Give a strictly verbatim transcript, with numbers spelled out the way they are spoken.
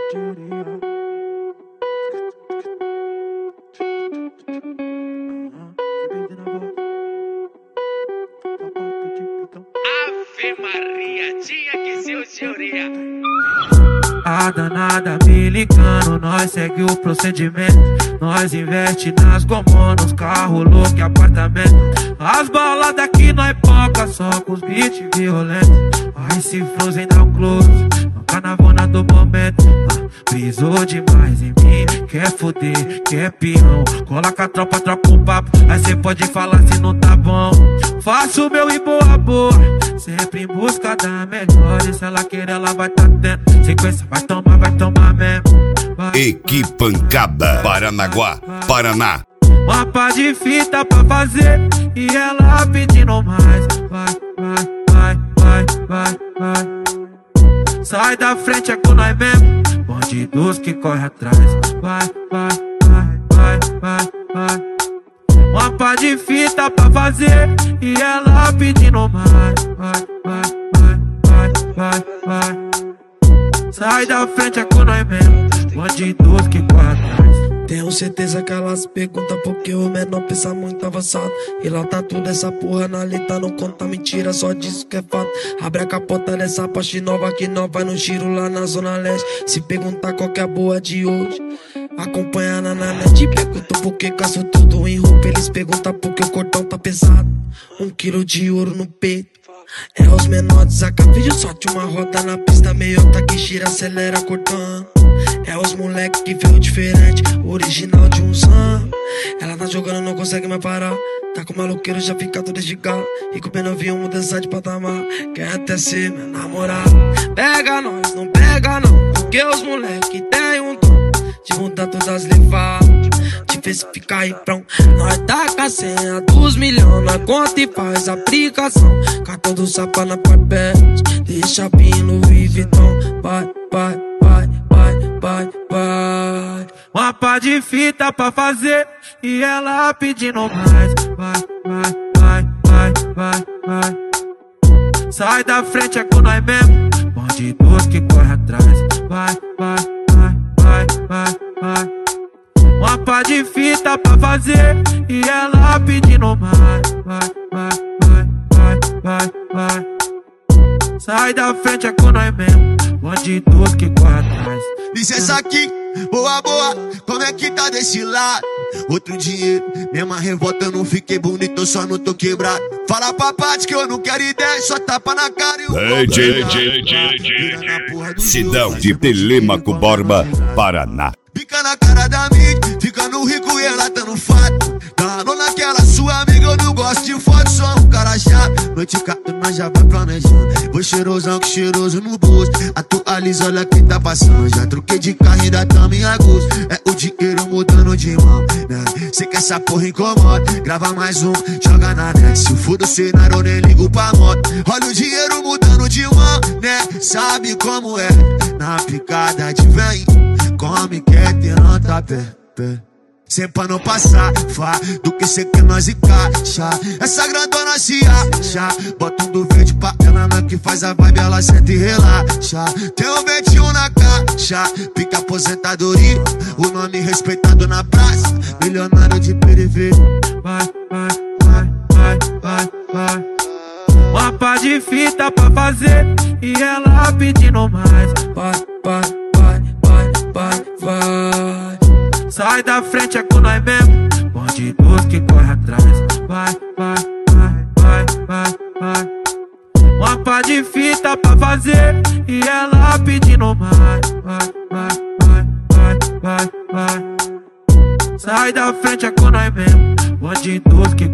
Ave Maria, tinha que ser o senhoria. A danada me ligando, nós segue o procedimento. Nós investe nas gomos, nos carros, louco e apartamento. As baladas que nós poca, só com os beats violentos. Ai, se Frozen dá um close, no carnavona do momento. Ah, brisou demais em mim, quer foder, quer peão. Coloca a tropa, troca um papo, aí cê pode falar se não tá bom. Faço o meu e boa boa, sempre em busca da melhor. E se ela querer, ela vai tá tendo. Sequência, vai tomar, vai tomar mesmo. Vai, Equipancada, Paranaguá, Paraná. Mapa de fita pra fazer e ela pedindo mais. Vai, vai, vai, vai, vai, vai. Sai da frente, é com nós mesmo. Bandidos que corre atrás. Vai, vai, vai, vai, vai, vai. Mapa de fita pra fazer e ela pedindo mais. Vai, vai, vai, vai, vai, vai. Sai da frente, é com nós mesmo. Bandidos que corre atrás. Tenho certeza que elas perguntam porque o menor pensa muito avançado. E lá tá tudo essa porra na letra, não conta mentira, só disso que é fato. Abre a capota dessa Porsche nova que nós vai no giro lá na zona leste. Se perguntar qual que é a boa de hoje, acompanha na net. Perguntam por que caço tudo em roupa, eles perguntam por que o cordão tá pesado. Um quilo de ouro no peito, é os menores, a vídeo sorte uma roda na pista, meiota que gira, acelera cortando. É os moleque que veio diferente, original de um samba. Ela tá jogando, não consegue mais parar. Tá com maloqueiro, já fica todo de gala. E com o pena vinha mudança de patamar. Quer até ser meu namorado. Pega nós, não pega não, porque os moleque tem um dom de mudar todas as levadas, de ver se ficar em prão. Nós taca a senha dos milhões, nós conta e faz aplicação. Cartão do sapa na papéis, deixa vir no Louis Vuitton. Vai, vai, vai, vai, vai, vai. Mapa de fita pra fazer e ela pedindo mais. Vai, vai, vai, vai, vai, vai. Sai da frente, é com nós mesmo. Bandidos que corre atrás. Vai, vai, vai, vai, vai, vai. Mapa de fita pra fazer e ela pedindo mais. Vai, vai, vai, vai, vai, vai. Sai da frente, é com nós mesmo. Bandidos que corre atrás. Licença aqui, boa, boa, como é que tá desse lado? Outro dinheiro, mesma revolta, eu não fiquei bonito, eu só não tô quebrado. Fala pra parte que eu não quero ideia, só tapa na cara e o D J Sidão de Telêmaco Borba, Paraná. Fica na cara da mídia, fica no rico e ela tá no fato. Tá naquela sua amiga, eu não gosto de foto, sou um cara chato. Noite cata, nós já vai planejando. Vou cheirosão que cheiroso no bolso. Atualiza, olha quem tá passando. Já troquei de carro, ainda tamo em agosto. É o dinheiro mudando de mão, né? Cê que essa porra incomoda, grava mais um, joga na net. Se for o cenário, eu nem ligo pra moto. Olha o dinheiro mudando de mão, né? Sabe como é, na picada de vem. Come, quer ter nota pé, pé. Sempre pra não passar, fá, do que cê quer nós encaixa. Essa grandona se acha, bota um do verde pra ela, não que faz a vibe, ela senta e relaxa. Tem um vinte e um na caixa, pica aposentadoria, o nome respeitado na praça, milionário de periferia. Vai, vai, vai, vai, vai, vai. Mapa de fita pra fazer e ela pedindo mais. Vai, vai, vai, vai, vai, vai. Sai da frente, é com nós mesmo. Bandidos que corre atrás. Vai, vai, vai, vai, vai, vai. Mapa de fita pra fazer e ela pedindo mais. Vai, vai, vai, vai, vai, vai. Sai da frente, é com nós mesmo. Bandidos que